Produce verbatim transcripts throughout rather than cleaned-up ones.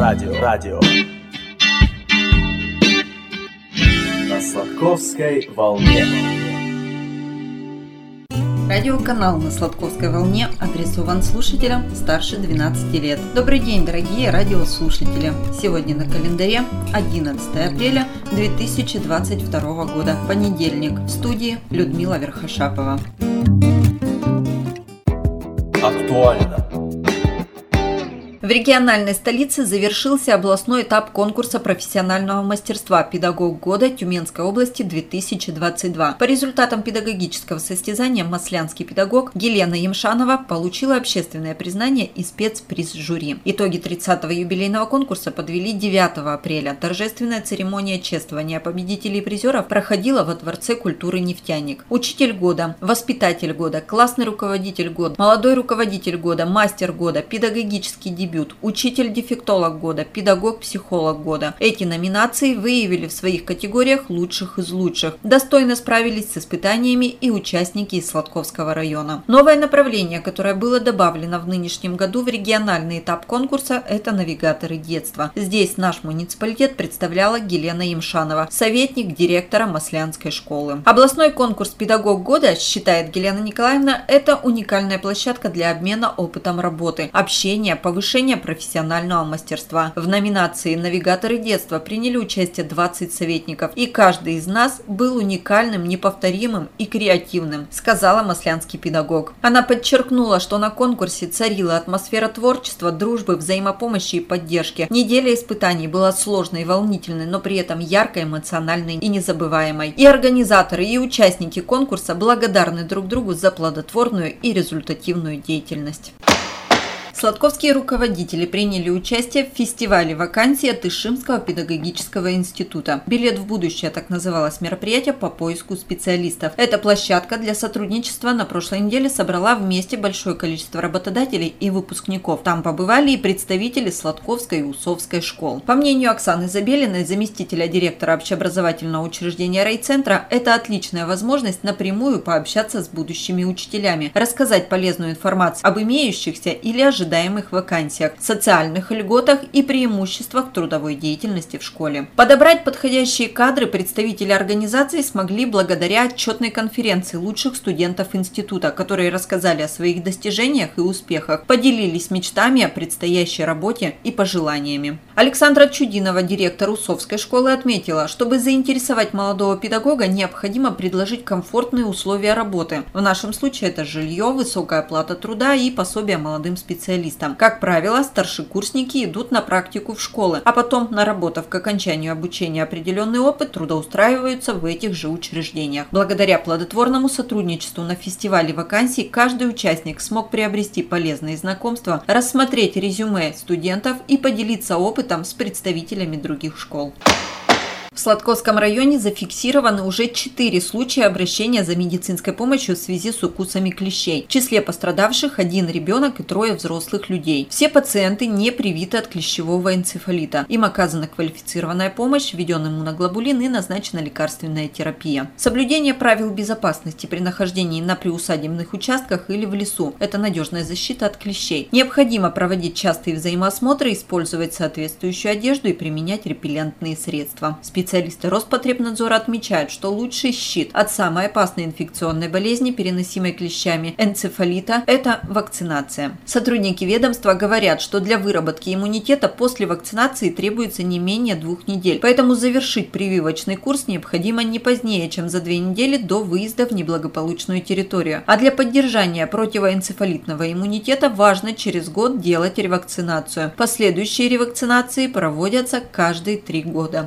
радио, радио. На Сладковской волне. Радиоканал на Сладковской волне адресован слушателям старше двенадцати лет. Добрый день, дорогие радиослушатели! Сегодня на календаре одиннадцатое апреля две тысячи двадцать второго года, понедельник. В студии Людмила Верхошапова. Актуально. В региональной столице завершился областной этап конкурса профессионального мастерства «Педагог года Тюменской области две тысячи двадцать два». По результатам педагогического состязания маслянский педагог Елена Емшанова получила общественное признание и спецприз жюри. Итоги тридцатого юбилейного конкурса подвели девятого апреля. Торжественная церемония чествования победителей и призеров проходила во Дворце культуры «Нефтяник». Учитель года, воспитатель года, классный руководитель года, молодой руководитель года, мастер года, педагогический дебют, учитель-дефектолог года, педагог-психолог года. Эти номинации выявили в своих категориях лучших из лучших. Достойно справились с испытаниями и участники из Сладковского района. Новое направление, которое было добавлено в нынешнем году в региональный этап конкурса, это навигаторы детства. Здесь наш муниципалитет представляла Елена Емшанова, советник директора Маслянской школы. Областной конкурс «Педагог года», считает Елена Николаевна, это уникальная площадка для обмена опытом работы, общения, повышения профессионального мастерства. В номинации «Навигаторы детства» приняли участие двадцать советников, и каждый из нас был уникальным, неповторимым и креативным, сказала маслянский педагог. Она подчеркнула, что на конкурсе царила атмосфера творчества, дружбы, взаимопомощи и поддержки. Неделя испытаний была сложной и волнительной, но при этом яркой, эмоциональной и незабываемой. И организаторы, и участники конкурса благодарны друг другу за плодотворную и результативную деятельность. Сладковские руководители приняли участие в фестивале вакансий от Ишимского педагогического института. «Билет в будущее» — так называлось мероприятие по поиску специалистов. Эта площадка для сотрудничества на прошлой неделе собрала вместе большое количество работодателей и выпускников. Там побывали и представители Сладковской и Усовской школ. По мнению Оксаны Забелиной, заместителя директора общеобразовательного учреждения райцентра, это отличная возможность напрямую пообщаться с будущими учителями, рассказать полезную информацию об имеющихся или ожидаемых вакансиях, социальных льготах и преимуществах трудовой деятельности в школе. Подобрать подходящие кадры представители организации смогли благодаря отчетной конференции лучших студентов института, которые рассказали о своих достижениях и успехах, поделились мечтами о предстоящей работе и пожеланиями. Александра Чудинова, директор Усовской школы, отметила, чтобы заинтересовать молодого педагога, необходимо предложить комфортные условия работы. В нашем случае это жилье, высокая оплата труда и пособие молодым специалистам. Как правило, старшекурсники идут на практику в школы, а потом, наработав к окончанию обучения определенный опыт, трудоустраиваются в этих же учреждениях. Благодаря плодотворному сотрудничеству на фестивале вакансий каждый участник смог приобрести полезные знакомства, рассмотреть резюме студентов и поделиться опытом с представителями других школ. В Сладковском районе зафиксированы уже четыре случая обращения за медицинской помощью в связи с укусами клещей. В числе пострадавших один ребенок и трое взрослых людей. Все пациенты не привиты от клещевого энцефалита. Им оказана квалифицированная помощь, введен иммуноглобулин и назначена лекарственная терапия. Соблюдение правил безопасности при нахождении на приусадебных участках или в лесу – это надежная защита от клещей. Необходимо проводить частые взаимоосмотры, использовать соответствующую одежду и применять репеллентные средства. Специалисты Роспотребнадзора отмечают, что лучший щит от самой опасной инфекционной болезни, переносимой клещами, энцефалита – это вакцинация. Сотрудники ведомства говорят, что для выработки иммунитета после вакцинации требуется не менее двух недель, поэтому завершить прививочный курс необходимо не позднее, чем за две недели до выезда в неблагополучную территорию. А для поддержания противоэнцефалитного иммунитета важно через год делать ревакцинацию. Последующие ревакцинации проводятся каждые три года.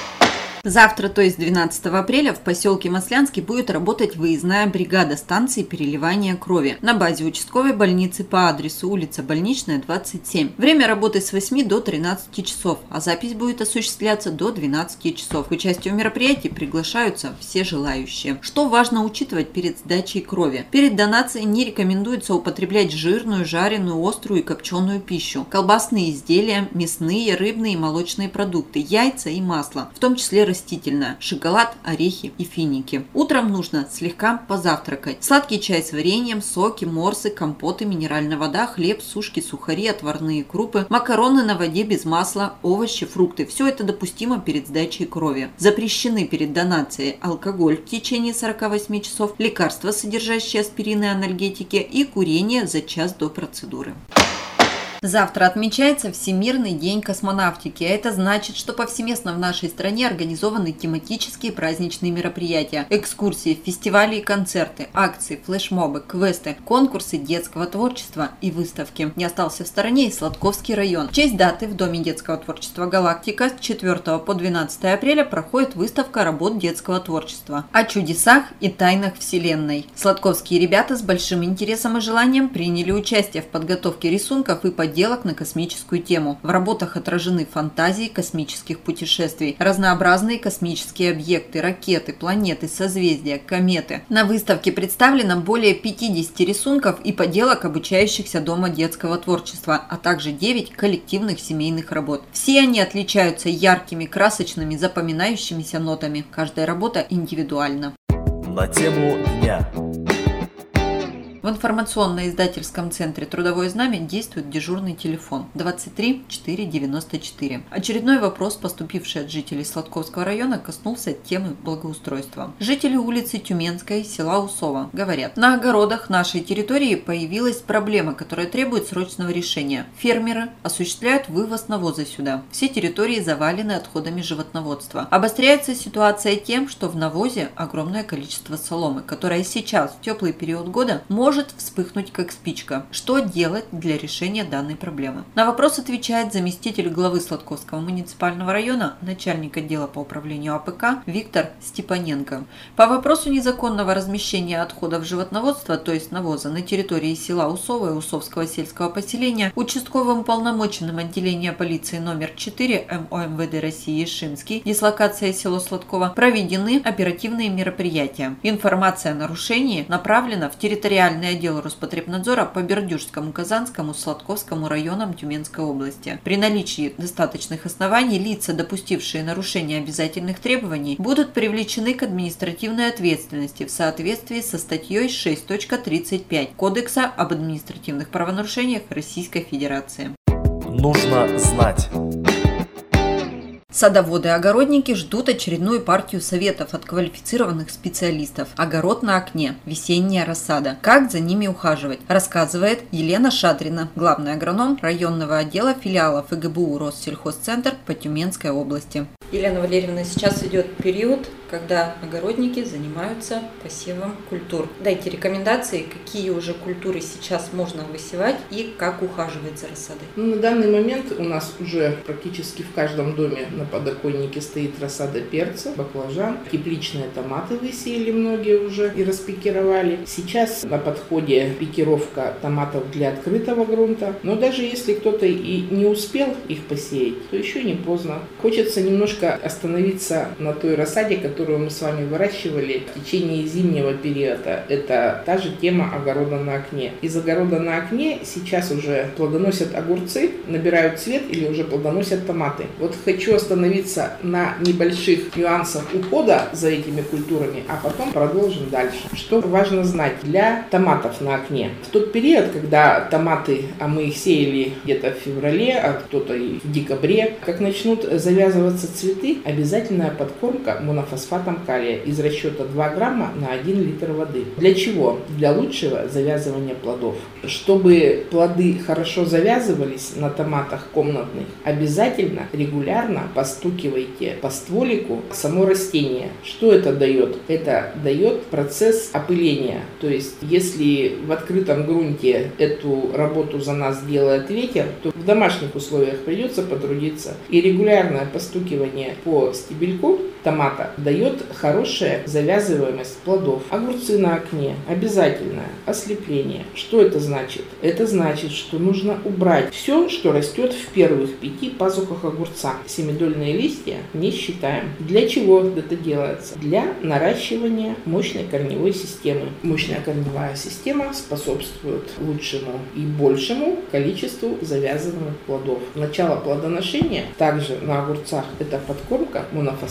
Завтра, то есть двенадцатого апреля, в поселке Маслянский будет работать выездная бригада станции переливания крови на базе участковой больницы по адресу улица Больничная, двадцать семь. Время работы с восьми до тринадцати часов, а запись будет осуществляться до двенадцати часов. К участию в мероприятии приглашаются все желающие. Что важно учитывать перед сдачей крови? Перед донацией не рекомендуется употреблять жирную, жареную, острую и копченую пищу, колбасные изделия, мясные, рыбные и молочные продукты, яйца и масло, в том числе растительные растительное – шоколад, орехи и финики. Утром нужно слегка позавтракать. Сладкий чай с вареньем, соки, морсы, компоты, минеральная вода, хлеб, сушки, сухари, отварные крупы, макароны на воде без масла, овощи, фрукты. Все это допустимо перед сдачей крови. Запрещены перед донацией алкоголь в течение сорока восьми часов, лекарства, содержащие аспирин и анальгетики, и курение за час до процедуры. Завтра отмечается Всемирный день космонавтики, а это значит, что повсеместно в нашей стране организованы тематические праздничные мероприятия, экскурсии, фестивали и концерты, акции, флешмобы, квесты, конкурсы детского творчества и выставки. Не остался в стороне и Сладковский район. В честь даты в Доме детского творчества «Галактика» с четвёртого по двенадцатое апреля проходит выставка работ детского творчества о чудесах и тайнах Вселенной. Сладковские ребята с большим интересом и желанием приняли участие в подготовке рисунков и поделок на космическую тему. В работах отражены фантазии космических путешествий, разнообразные космические объекты, ракеты, планеты, созвездия, кометы. На выставке представлено более пятидесяти рисунков и поделок обучающихся Дома детского творчества, а также девять коллективных семейных работ. Все они отличаются яркими, красочными, запоминающимися нотами. Каждая работа индивидуальна. На тему дня. В информационно-издательском центре «Трудовое знамя» действует дежурный телефон двадцать три четыре девяносто четыре. Очередной вопрос, поступивший от жителей Сладковского района, коснулся темы благоустройства. Жители улицы Тюменской, села Усово, говорят: на огородах нашей территории появилась проблема, которая требует срочного решения. Фермеры осуществляют вывоз навоза сюда. Все территории завалены отходами животноводства. Обостряется ситуация тем, что в навозе огромное количество соломы, которая сейчас в теплый период года может может вспыхнуть как спичка. Что делать для решения данной проблемы? На вопрос отвечает заместитель главы Сладковского муниципального района, начальник отдела по управлению А П К Виктор Степаненко. По вопросу незаконного размещения отходов животноводства, то есть навоза, на территории села Усово и Усовского сельского поселения, участковым уполномоченным отделения полиции номер четыре М О М В Д России Ишимский, дислокация село Сладково, проведены оперативные мероприятия. Информация о нарушении направлена в территориальный отдел Роспотребнадзора по Бердюжскому, Казанскому, Сладковскому районам Тюменской области. При наличии достаточных оснований лица, допустившие нарушение обязательных требований, будут привлечены к административной ответственности в соответствии со статьей шесть точка тридцать пять Кодекса об административных правонарушениях Российской Федерации. Нужно знать. Садоводы и огородники ждут очередную партию советов от квалифицированных специалистов. Огород на окне. Весенняя рассада. Как за ними ухаживать? Рассказывает Елена Шадрина, главный агроном районного отдела филиала Ф Г Б У Россельхозцентр по Тюменской области. Елена Валерьевна, сейчас идет период, когда огородники занимаются посевом культур. Дайте рекомендации, какие уже культуры сейчас можно высевать и как ухаживать за рассадой. Ну, на данный момент у нас уже практически в каждом доме на подоконнике стоит рассада перца, баклажан, тепличные томаты высеяли многие уже и распикировали. Сейчас на подходе пикировка томатов для открытого грунта. Но даже если кто-то и не успел их посеять, то еще не поздно. Хочется немножко остановиться на той рассаде, которую мы с вами выращивали в течение зимнего периода. Это та же тема огорода на окне. Из огорода на окне сейчас уже плодоносят огурцы, набирают цвет или уже плодоносят томаты. Вот хочу остановиться на небольших нюансах ухода за этими культурами, а потом продолжим дальше. Что важно знать для томатов на окне? В тот период, когда томаты, а мы их сеяли где-то в феврале, а кто-то и в декабре, как начнут завязываться цветы, обязательная подкормка монофосфатом калия из расчета два грамма на один литр воды. Для чего? Для лучшего завязывания плодов. Чтобы плоды хорошо завязывались на томатах комнатных, обязательно регулярно постукивайте по стволику само растение. Что это дает? Это дает процесс опыления. То есть, если в открытом грунте эту работу за нас делает ветер, то в домашних условиях придется потрудиться. И регулярное постукивание по стебельку томата дает хорошая завязываемость плодов. Огурцы на окне. Обязательное ослепление. Что это значит? Это значит, что нужно убрать все, что растет в первых пяти пазухах огурца. Семидольные листья не считаем. Для чего это делается? Для наращивания мощной корневой системы. Мощная корневая система способствует лучшему и большему количеству завязанных плодов. Начало плодоношения также на огурцах это подкормка монофосфатом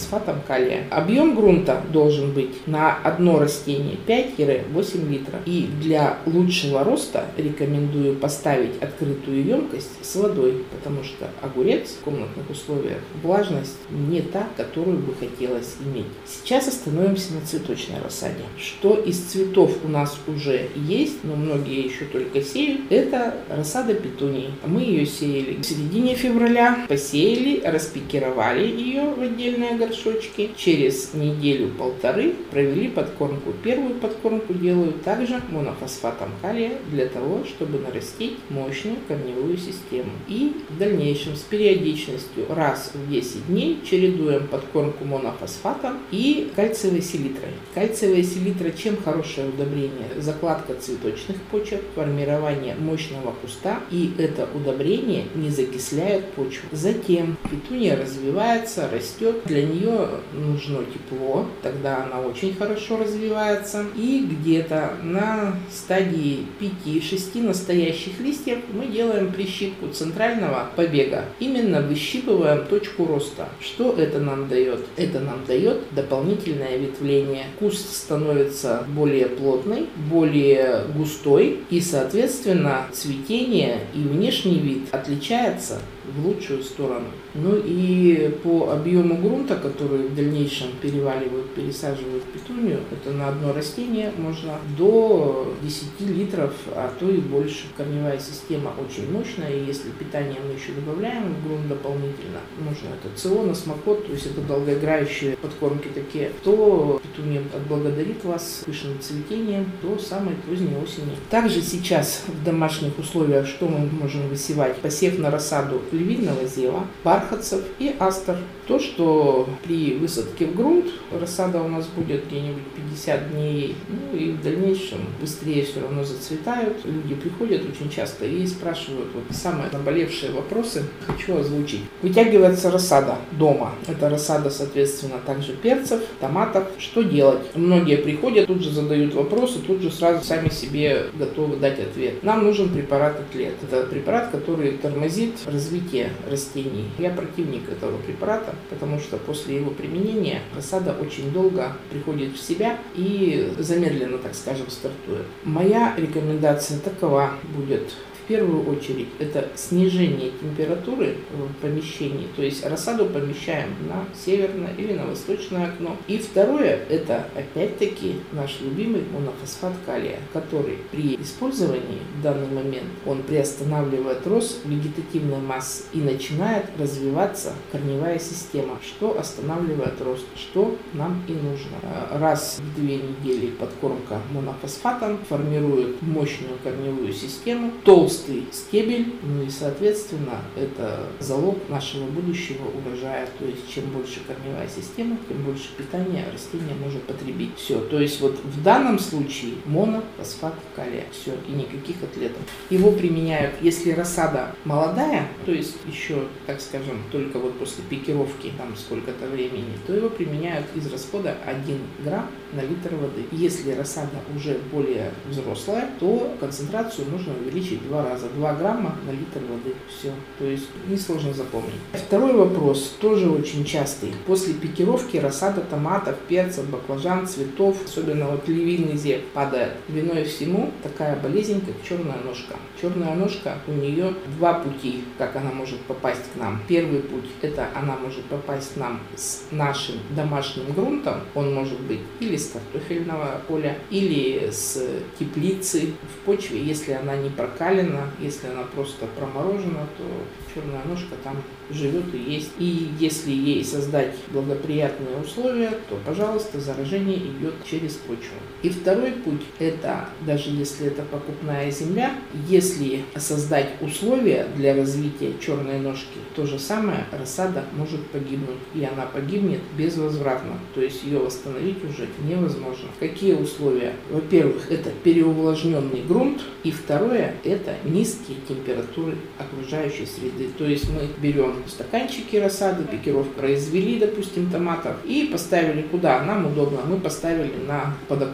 калия. Объем грунта должен быть на одно растение пять-восемь литров. И для лучшего роста рекомендую поставить открытую емкость с водой, потому что огурец в комнатных условиях влажность не та, которую бы хотелось иметь. Сейчас остановимся на цветочной рассаде. Что из цветов у нас уже есть, но многие еще только сеют, это рассада петунии. Мы ее сеяли в середине февраля, посеяли, распикировали ее в отдельные горшочки. Через неделю-полторы провели подкормку. Первую подкормку делаю также монофосфатом калия для того, чтобы нарастить мощную корневую систему. И в дальнейшем с периодичностью раз в десять дней чередуем подкормку монофосфатом и кальциевой селитрой. Кальциевая селитра чем хорошее удобрение? Закладка цветочных почек, формирование мощного куста, и это удобрение не закисляет почву. Затем петуния развивается, растет, для нее нужно тепло, тогда она очень хорошо развивается. И где-то на стадии пяти-шести настоящих листьев мы делаем прищипку центрального побега. Именно выщипываем точку роста. Что это нам дает? Это нам дает дополнительное ветвление. Куст становится более плотный, более густой, и, соответственно, цветение и внешний вид отличается в лучшую сторону. Ну и по объему грунта, который в дальнейшем переваливают, пересаживают в петунию, это на одно растение можно до десяти литров, а то и больше. Корневая система очень мощная, и если питание мы еще добавляем в грунт дополнительно, можно это цион, осмокот, то есть это долгоиграющие подкормки такие, то петуния отблагодарит вас пышным цветением до самой поздней осени. Также сейчас в домашних условиях что мы можем высевать? Посев на рассаду львиного зева, бархатцев и астр. То, что при высадке в грунт рассада у нас будет где-нибудь пятьдесят дней, ну и в дальнейшем быстрее все равно зацветают. Люди приходят очень часто и спрашивают вот самые наболевшие вопросы. Хочу озвучить. Вытягивается рассада дома. Это рассада, соответственно, также перцев, томатов. Что делать? Многие приходят, тут же задают вопросы, тут же сразу сами себе готовы дать ответ. Нам нужен препарат Атлет. Это препарат, который тормозит развитие растений. Я противник этого препарата, потому что после его применения рассада очень долго приходит в себя и замедленно, так скажем, стартует. Моя рекомендация такова будет. В первую очередь это снижение температуры в помещении, то есть рассаду помещаем на северное или на восточное окно. И второе это опять-таки наш любимый монофосфат калия, который при использовании в данный момент он приостанавливает рост вегетативной массы и начинает развиваться корневая система, что останавливает рост, что нам и нужно. Раз в две недели подкормка монофосфатом формирует мощную корневую систему, толстый стебель, ну и, соответственно, это залог нашего будущего урожая. То есть, чем больше корневая система, тем больше питания растение может потребить. Все. То есть, вот в данном случае монофосфат калия. Все. И никаких атлетов. Его применяют, если рассада молодая, то есть, еще, так скажем, только вот после пикировки, там сколько-то времени, то его применяют из расхода один грамм на литр воды. Если рассада уже более взрослая, то концентрацию нужно увеличить в два раза. два грамма на литр воды. Все. То есть несложно запомнить. Второй вопрос, тоже очень частый. После пикировки рассада томатов, перцев, баклажан, цветов, особенно вот львиный зев, падает. Виной всему такая болезнь, как черная ножка. Черная ножка, у нее два пути, как она может попасть к нам. Первый путь, это она может попасть к нам с нашим домашним грунтом. Он может быть или с картофельного поля, или с теплицы в почве, если она не прокалена, если она просто проморожена, то черная ножка там живет и есть. И если ей создать благоприятные условия, то, пожалуйста, заражение идет через почву. И второй путь, это, даже если это покупная земля, если создать условия для развития черной ножки, то же самое рассада может погибнуть. И она погибнет безвозвратно. То есть ее восстановить уже невозможно. Какие условия? Во-первых, это переувлажненный грунт. И второе, это низкие температуры окружающей среды. То есть мы берем стаканчики рассады, пикировку произвели, допустим, томатов, и поставили куда нам удобно. Мы поставили на подоконник.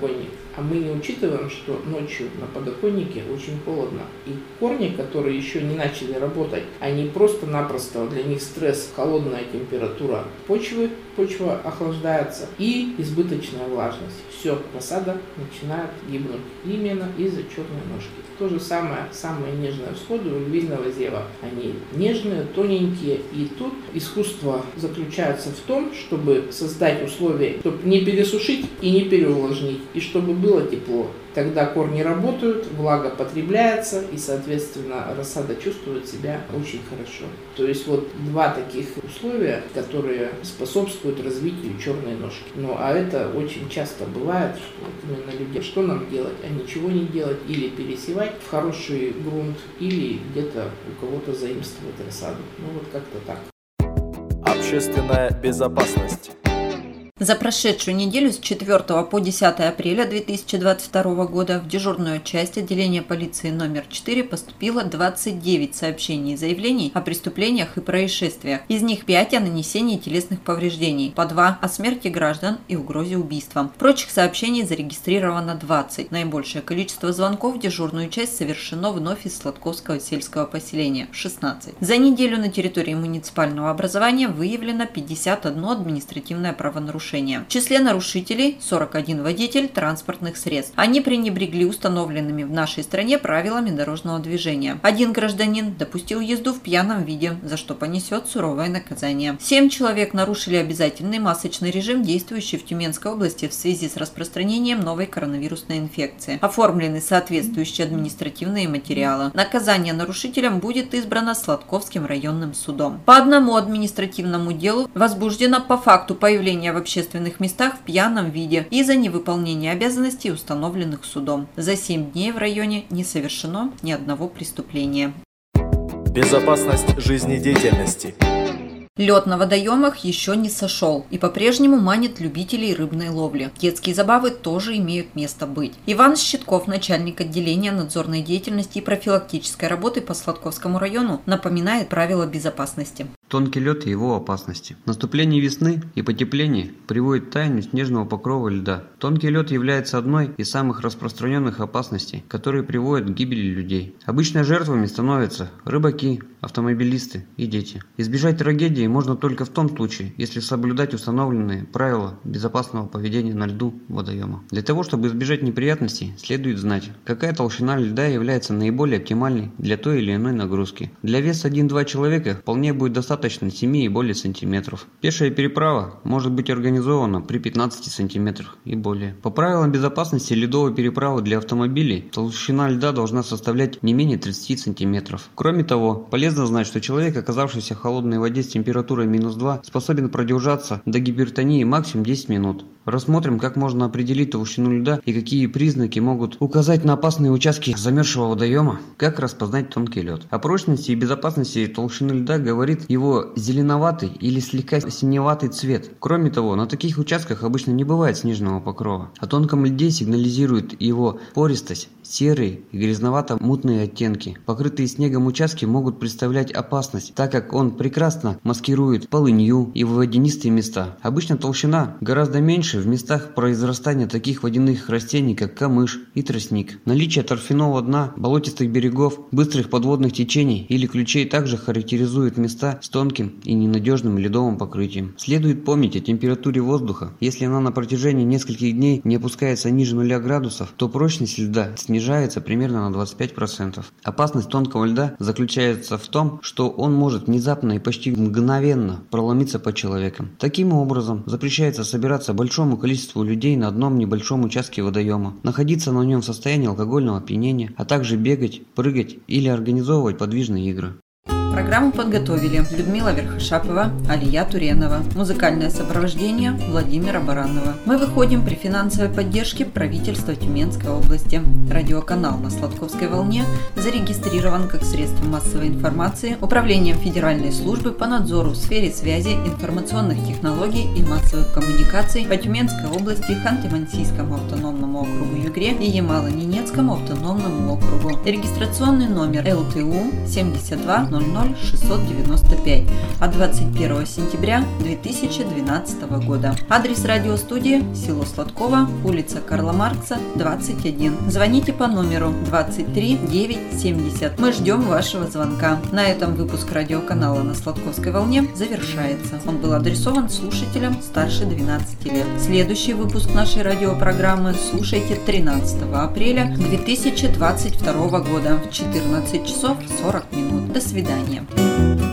А мы не учитываем, что ночью на подоконнике очень холодно. И корни, которые еще не начали работать, они просто-напросто, для них стресс, холодная температура почвы, почва охлаждается и избыточная влажность. Все, рассада начинает гибнуть именно из-за черной ножки. То же самое, самые нежные всходы у львиного зева. Они нежные, тоненькие. И тут искусство заключается в том, чтобы создать условия, чтобы не пересушить и не переувлажнить, и чтобы было тепло. Тогда корни работают, влага потребляется, и, соответственно, рассада чувствует себя очень хорошо. То есть вот два таких условия, которые способствуют развитию черной ножки. Ну, а это очень часто бывает, что вот именно люди, что нам делать, а ничего не делать, или пересевать в хороший грунт, или где-то у кого-то заимствовать рассаду. Ну, вот как-то так. Общественная безопасность. За прошедшую неделю с четвёртого по десятое апреля две тысячи двадцать второго года в дежурную часть отделения полиции номер четыре поступило двадцать девять сообщений и заявлений о преступлениях и происшествиях. Из них пять о нанесении телесных повреждений, по два о смерти граждан и угрозе убийством. Прочих сообщений зарегистрировано двадцать. Наибольшее количество звонков в дежурную часть совершено вновь из Сладковского сельского поселения – шестнадцать. За неделю на территории муниципального образования выявлено пятьдесят одно административное правонарушение. В числе нарушителей сорок один водитель транспортных средств. Они пренебрегли установленными в нашей стране правилами дорожного движения. Один гражданин допустил езду в пьяном виде, за что понесет суровое наказание. Семь человек нарушили обязательный масочный режим, действующий в Тюменской области в связи с распространением новой коронавирусной инфекции. Оформлены соответствующие административные материалы. Наказание нарушителям будет избрано Сладковским районным судом. По одному административному делу возбуждено по факту появления в общественном В общественных местах в пьяном виде из-за невыполнения обязанностей, установленных судом. За семь дней в районе не совершено ни одного преступления. Безопасность жизнедеятельности. Лед на водоемах еще не сошел и по-прежнему манит любителей рыбной ловли. Детские забавы тоже имеют место быть. Иван Щитков, начальник отделения надзорной деятельности и профилактической работы по Сладковскому району, напоминает правила безопасности. Тонкий лед и его опасности. Наступление весны и потепление приводит к таянию снежного покрова льда. Тонкий лед является одной из самых распространенных опасностей, которые приводят к гибели людей. Обычно жертвами становятся рыбаки, автомобилисты и дети. Избежать трагедии можно только в том случае, если соблюдать установленные правила безопасного поведения на льду водоема. Для того, чтобы избежать неприятностей, следует знать, какая толщина льда является наиболее оптимальной для той или иной нагрузки. Для веса один-два человека вполне будет достаточно семи и более сантиметров. Пешая переправа может быть организована при пятнадцати сантиметрах и более. По правилам безопасности ледовой переправы для автомобилей толщина льда должна составлять не менее тридцати сантиметров. Кроме того, полезно знать, что человек, оказавшийся в холодной воде с температурой минус два, способен продержаться до гипертонии максимум десять минут. Рассмотрим, как можно определить толщину льда и какие признаки могут указать на опасные участки замерзшего водоема. Как распознать тонкий лед. О прочности и безопасности толщины льда говорит его зеленоватый или слегка синеватый цвет. Кроме того, на таких участках обычно не бывает снежного покрова. О тонком льде сигнализирует его пористость, серые и грязновато-мутные оттенки. Покрытые снегом участки могут представлять опасность, так как он прекрасно маскирует полынью и водянистые места. Обычно толщина гораздо меньше в местах произрастания таких водяных растений, как камыш и тростник. Наличие торфяного дна, болотистых берегов, быстрых подводных течений или ключей также характеризует места с тонким и ненадежным ледовым покрытием. Следует помнить о температуре воздуха. Если она на протяжении нескольких дней не опускается ниже нуля градусов, то прочность льда снижается примерно на двадцать пять процентов. Опасность тонкого льда заключается в том, что он может внезапно и почти мгновенно проломиться по человекам. Таким образом, запрещается собираться большому количеству людей на одном небольшом участке водоема, находиться на нем в состоянии алкогольного опьянения, а также бегать, прыгать или организовывать подвижные игры. Программу подготовили Людмила Верхошапова, Алия Туренова. Музыкальное сопровождение Владимира Баранова. Мы выходим при финансовой поддержке правительства Тюменской области. Радиоканал на Сладковской волне зарегистрирован как средство массовой информации Управлением Федеральной службы по надзору в сфере связи, информационных технологий и массовых коммуникаций по Тюменской области, Ханты-Мансийскому автономному округу Югре и Ямало-Ненецкому автономному округу. Регистрационный номер эл тэ у семьдесят два ноль ноль шестьсот девяносто пять от двадцать первого сентября две тысячи двенадцатого года. Адрес радиостудии: село Сладково, улица Карла Маркса, двадцать один. Звоните по номеру двадцать три девять семьдесят. Мы ждем вашего звонка. На этом выпуск радиоканала «На Сладковской волне» завершается. Он был адресован слушателям старше двенадцати лет. Следующий выпуск нашей радиопрограммы слушайте тринадцатого апреля две тысячи двадцать второго года в четырнадцать часов сорок минут. До свидания.